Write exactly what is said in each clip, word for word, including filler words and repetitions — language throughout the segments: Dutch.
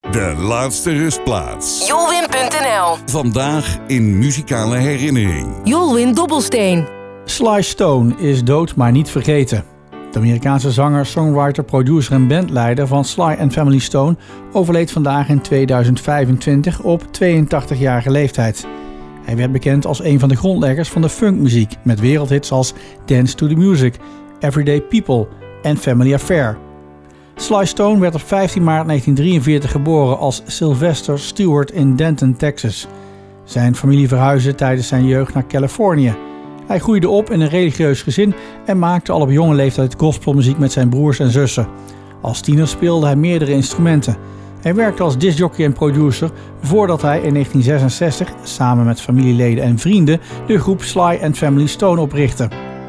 De laatste rustplaats. Jolwin punt n l. Vandaag in muzikale herinnering. Jolwin Dobbelsteen. Sly Stone is dood, maar niet vergeten. De Amerikaanse zanger, songwriter, producer en bandleider van Sly and Family Stone overleed vandaag in tweeduizend vijfentwintig op tweeëntachtigjarige leeftijd. Hij werd bekend als een van de grondleggers van de funkmuziek met wereldhits als Dance to the Music, Everyday People en Family Affair. Sly Stone werd op vijftien maart negentien drieënveertig geboren als Sylvester Stewart in Denton, Texas. Zijn familie verhuisde tijdens zijn jeugd naar Californië. Hij groeide op in een religieus gezin en maakte al op jonge leeftijd gospelmuziek met zijn broers en zussen. Als tiener speelde hij meerdere instrumenten. Hij werkte als discjockey en producer voordat hij in negentien zesenzestig samen met familieleden en vrienden de groep Sly and Family Stone oprichtte.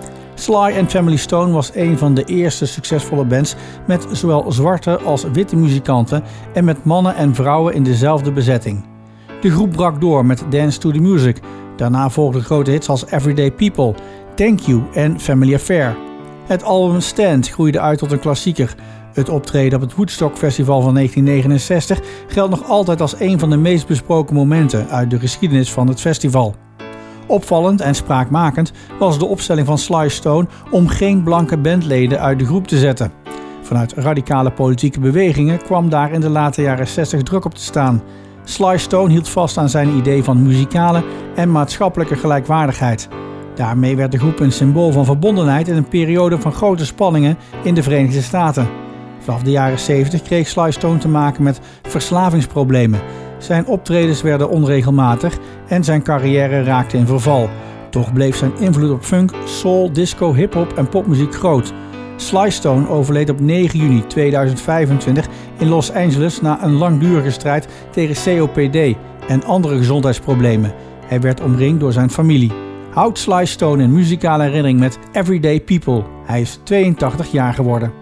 Sly and Family Stone was een van de eerste succesvolle bands met zowel zwarte als witte muzikanten en met mannen en vrouwen in dezelfde bezetting. De groep brak door met Dance to the Music. Daarna volgden grote hits als Everyday People, Thank You en Family Affair. Het album Stand groeide uit tot een klassieker. Het optreden op het Woodstock Festival van negentien negenenzestig geldt nog altijd als een van de meest besproken momenten uit de geschiedenis van het festival. Opvallend en spraakmakend was de opstelling van Sly Stone om geen blanke bandleden uit de groep te zetten. Vanuit radicale politieke bewegingen kwam daar in de late jaren zestig druk op te staan. Sly Stone hield vast aan zijn idee van muzikale en maatschappelijke gelijkwaardigheid. Daarmee werd de groep een symbool van verbondenheid in een periode van grote spanningen in de Verenigde Staten. Vanaf de jaren zeventig kreeg Sly Stone te maken met verslavingsproblemen. Zijn optredens werden onregelmatig en zijn carrière raakte in verval. Toch bleef zijn invloed op funk, soul, disco, hip-hop en popmuziek groot. Sly Stone overleed op negen juni tweeduizend vijfentwintig in Los Angeles na een langdurige strijd tegen C O P D en andere gezondheidsproblemen. Hij werd omringd door zijn familie. Houd Sly Stone in muzikale herinnering met Everyday People. Hij is tweeëntachtig jaar geworden.